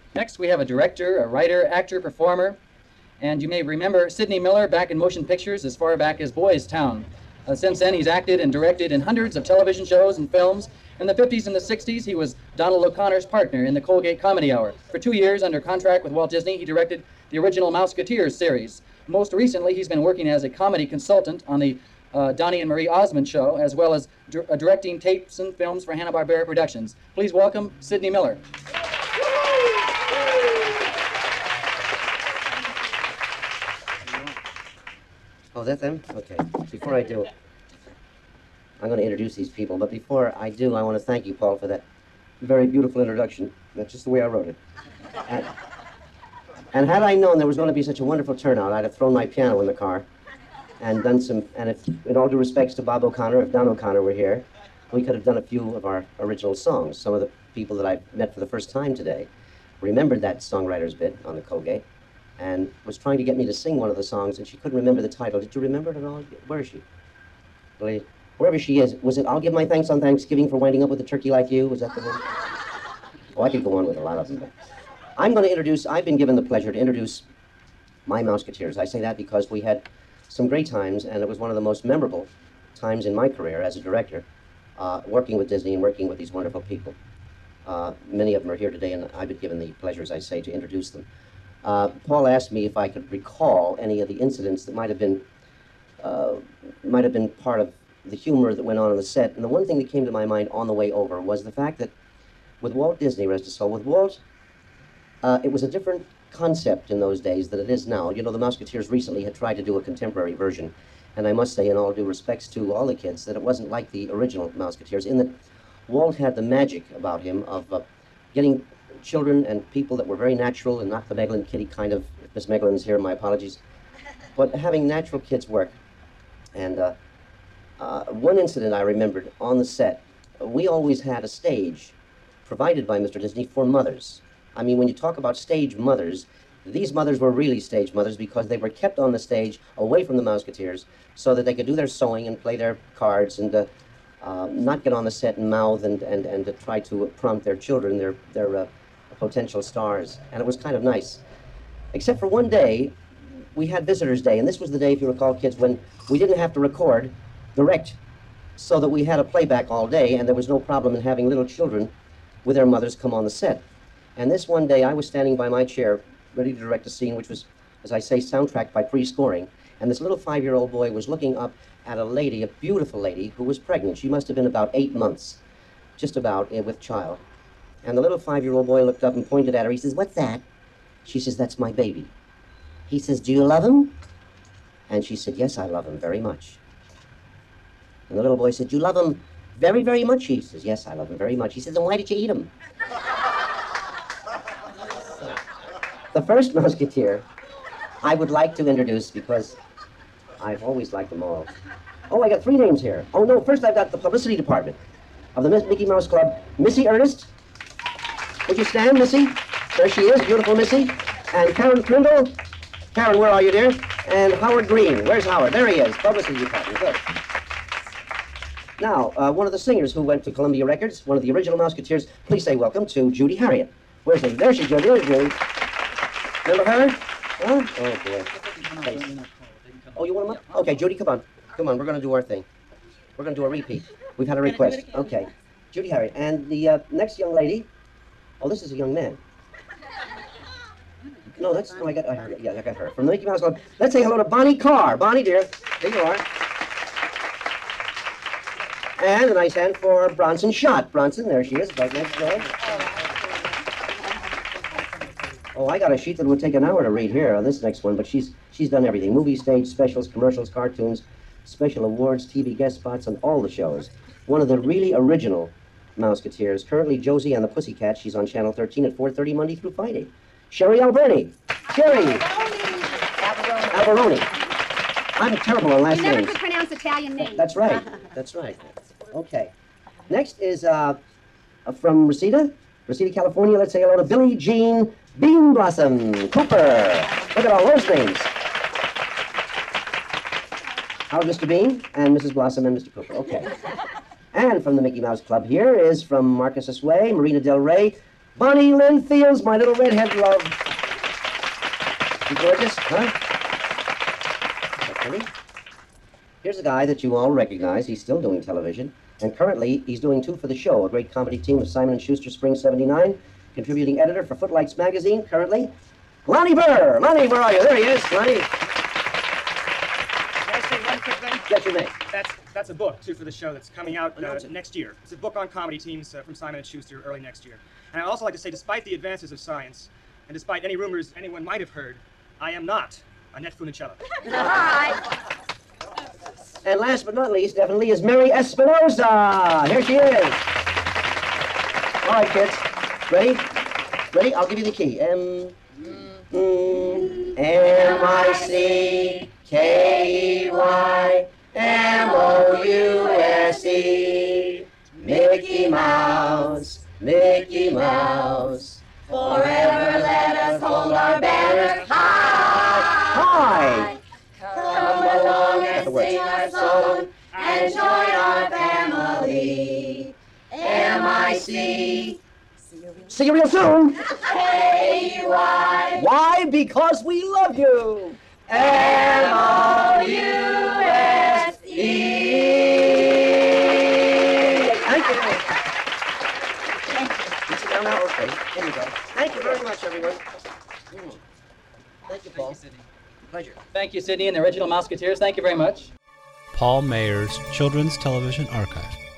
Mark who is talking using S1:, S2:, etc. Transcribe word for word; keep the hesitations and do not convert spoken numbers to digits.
S1: Next, we have a director, a writer, actor, performer, and you may remember Sidney Miller back in motion pictures as far back as Boys Town. Uh, since then, he's acted and directed in hundreds of television shows and films. In the fifties and the sixties, he was Donald O'Connor's partner in the Colgate Comedy Hour. For two years, under contract with Walt Disney, he directed the original Mouseketeers series. Most recently, he's been working as a comedy consultant on the uh, Donnie and Marie Osmond show, as well as di- uh, directing tapes and films for Hanna-Barbera Productions. Please welcome Sidney Miller.
S2: Oh, is that them? Okay. Before I do, I'm going to introduce these people, but before I do, I want to thank you, Paul, for that very beautiful introduction. That's just the way I wrote it. And, and had I known there was going to be such a wonderful turnout, I'd have thrown my piano in the car and done some, and if, in all due respects to Bob O'Connor, if Don O'Connor were here, we could have done a few of our original songs. Some of the people that I met for the first time today remembered that songwriter's bit on the Colgate and was trying to get me to sing one of the songs, and she couldn't remember the title. Did you remember it at all? Where is she? Well, wherever she is, was it I'll Give My Thanks on Thanksgiving for Winding Up with a Turkey Like You? Was that the one? Oh, I could go on with a lot of them. But I'm going to introduce, I've been given the pleasure to introduce my Mouseketeers. I say that because we had some great times, and it was one of the most memorable times in my career as a director, uh, working with Disney and working with these wonderful people. Uh, many of them are here today, and I've been given the pleasure, as I say, to introduce them. Uh, Paul asked me if I could recall any of the incidents that might have been uh, might have been part of the humor that went on on the set. And the one thing that came to my mind on the way over was the fact that with Walt Disney, rest his soul, with Walt, uh, it was a different concept in those days than it is now. You know, the Mouseketeers recently had tried to do a contemporary version, and I must say, in all due respects to all the kids, that it wasn't like the original Mouseketeers, in that Walt had the magic about him of uh, getting children and people that were very natural and not the Megalyn Kitty kind of, if Miss Megalyn's here, my apologies, but having natural kids work. And uh, uh, one incident I remembered on the set, we always had a stage provided by Mister Disney for mothers. I mean, when you talk about stage mothers, these mothers were really stage mothers because they were kept on the stage away from the Mouseketeers so that they could do their sewing and play their cards and uh, uh, not get on the set and mouth and, and, and to try to prompt their children, their, their uh, potential stars. And it was kind of nice. Except for one day, we had Visitors' Day, and this was the day, if you recall, kids, when we didn't have to record direct, so that we had a playback all day, and there was no problem in having little children with their mothers come on the set. And this one day, I was standing by my chair, ready to direct a scene, which was, as I say, soundtracked by pre-scoring, and this little five-year-old boy was looking up at a lady, a beautiful lady, who was pregnant. She must have been about eight months, just about, uh, with child. And the little five-year-old boy looked up and pointed at her. He says, "What's that?" She says, "That's my baby." He says, "Do you love him?" And she said, "Yes, I love him very much." And the little boy said, "Do you love him very, very much?" He says, "Yes, I love him very much." He says, "Then why did you eat him?" The first Mouseketeer I would like to introduce because I've always liked them all. Oh, I got three names here. Oh, no, first I've got the publicity department of the Mickey Mouse Club. Missy Ernest. Would you stand, Missy? There she is, beautiful Missy. And Karen Crindle. Karen, where are you, dear? And Howard Green. Where's Howard? There he is, publicity department. Good. Now, uh, one of the singers who went to Columbia Records, one of the original Mouseketeers, please say welcome to Judy Harriet. Where's she? There she is, Judy. There's Judy. Remember her? Huh? Oh, boy. Hey. Oh, you want them up? Okay, Judy, come on. Come on, we're going to do our thing. We're going to do a repeat. We've had a request. Okay. Judy Harriet. And the uh, next young lady, oh, this is a young man. No, that's, no, I got, I heard it. Yeah, I got her. From the Mickey Mouse Club. Let's say hello to Bonnie Carr. Bonnie, dear. There you are. And a nice hand for Bronson Schott. Bronson, there she is, right next door. Oh, I got a sheet that would take an hour to read here on this next one, but she's she's done everything. Movie, stage, specials, commercials, cartoons, special awards, T V guest spots on all the shows. One of the really original Mouseketeers. Currently Josie and the Pussycats. She's on Channel thirteen at four thirty Monday through Friday. Sherry Alberni. Sherry. Alberoni. I'm terrible on last
S3: You never
S2: names.
S3: could pronounce Italian names.
S2: That's right. That's right. Okay. Next is uh, uh, from Reseda, Reseda, California. Let's say hello to Billie Jean Bean Blossom Cooper. Look at all those names. How's Mister Bean and Missus Blossom and Mister Cooper? Okay. And from the Mickey Mouse Club here is from Marcus Asway, Marina Del Rey, Bonnie Lynn Fields, my little redhead love. You gorgeous, huh? That's funny. Here's a guy that you all recognize. He's still doing television. And currently, he's doing two for the show, a great comedy team of Simon and Schuster Spring seventy-nine, contributing editor for Footlights magazine, currently. Lonnie Burr! Lonnie, where are you? There he is, Lonnie.
S3: Can I say one quick thing?
S2: Yes, you may.
S3: That's, that's a book, too, for the show that's coming out uh, next year. It's a book on comedy teams uh, from Simon and Schuster early next year. And I'd also like to say, despite the advances of science, and despite any rumors anyone might have heard, I am not Annette Funicello.
S2: And last but not least, definitely, is Mary Espinosa. Here she is. All right, kids. Ready? Ready? I'll give you the key. M... Mm, M I C K E Y M O U S E Mickey Mouse, Mickey Mouse. Forever let us hold our banners high. High. Come along and sing our song and join our family. M I C See you real soon. K E Y Why? Because we love you. M O U S E Thank you. Thank you. Sit down now. Okay. Here we go. Thank you very much, everyone. Mm. Thank you, Paul.
S1: Thank you, Sidney.
S2: Pleasure.
S1: Thank you, Sidney and the original Mouseketeers. Thank you very much.
S4: Paul Mayer's Children's Television Archive.